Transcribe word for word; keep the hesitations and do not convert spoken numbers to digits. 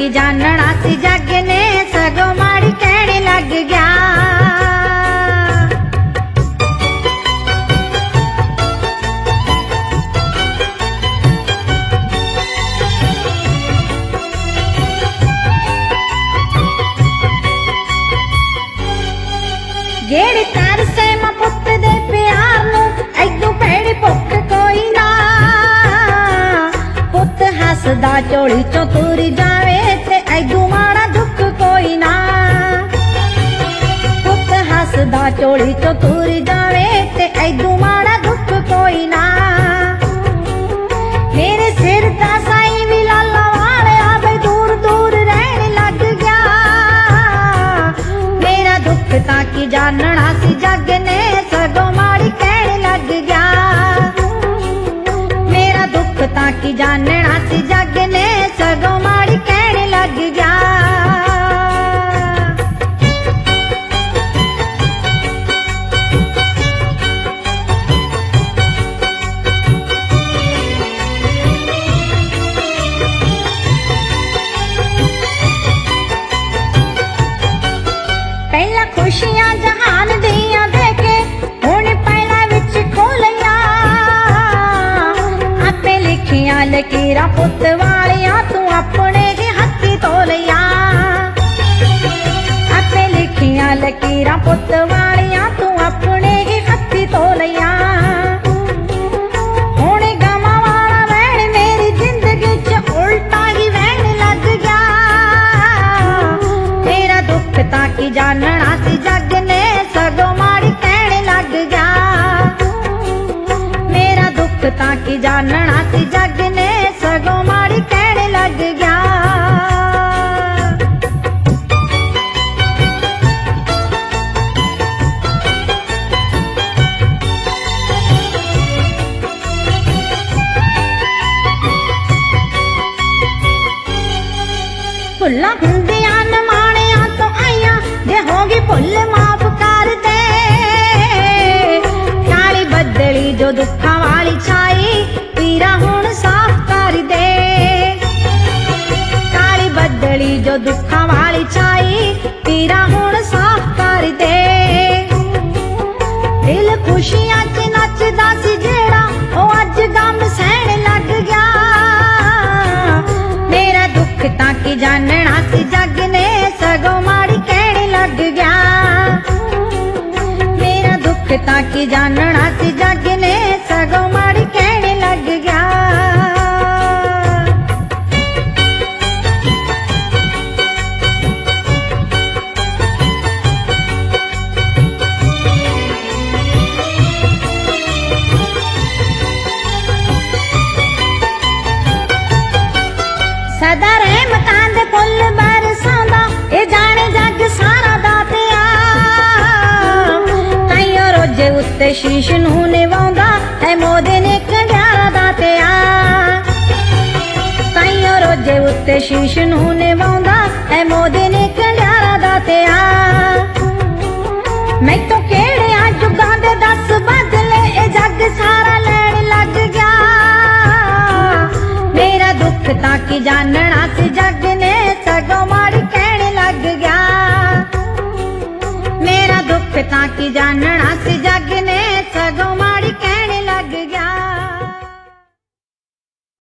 की जानना सी जग ने सगों माड़ी कहने लग गया। जेड़ी तार से मां पुत दे प्यार नू ऐदू भैड़ी भुख कोई ना। पुत हसदा झोली चों तुर जावे ते ऐदू माड़ा दुख कोई ना। पुत हसदा झोली चों तुर जावे ते ऐदू माड़ा दुख कोई ना। मेरे सिर दा साईं भी लाला वाले आवे दूर दूर रहने लग गया। मेरा दुख ताकि जानना सी जग ने सगों माड़ी कहने लग गया। मेरा दुख ताकि जानना सी जग ने सगों माड़ी कहने लग गया। पहला खुशियां जहान दियां देके हुण पैड़ा विच खोलियां। आपे लिखियां लकीरां पुत वालियां तू अपने ही हत्थी तोलियां। आपे लिखियां लकीरां पुत वालियां तू अपने ही हत्थी तोलियां। हुण गमां वाला वैण मेरी जिंदगी च उल्टा ही वैण लग गया। मेरा दुख ताकि जानना सी जग ने सगों माड़ी कहने लग गया। मेरा दुख ताकि जानना सी जग ने सगों माड़ी कहने लग गया। भुल्ला हुंदियां नमाणियां तो आईयां जे होगी भुल माफ कर दे। काली बदली जो दुखा वाली छाई पीरा हुण साफ कर दे। काली बदली जो दुखा वाली छाई पीरा हुण साफ कर दे। दिल खुशियां च नचदा सी जेड़ा ओ अज गम सहण लग गया। मेरा दुख ताकि जानना सी जग ने सगों माड़ी कहने लग गया। मेरा दुख ताकि जानना सी जग ने सगों माड़ी कहने लग गया। सदा रहमतां दे फुल बरसांदा ए जाने जग सारा दातिया। ताइयों रोजे उत्ते शीश नूं निवाउंदा है मोदे ने कंजारा दातिया। ताइयों रोजे उत्ते शीश नूं निवाउंदा है मोदे ने कंजारा दातिया। मैं तो केड़ियां जुगां दे दस बदले ए जग सारा लैण लग गया। मेरा दुख ताकि जानना सी जग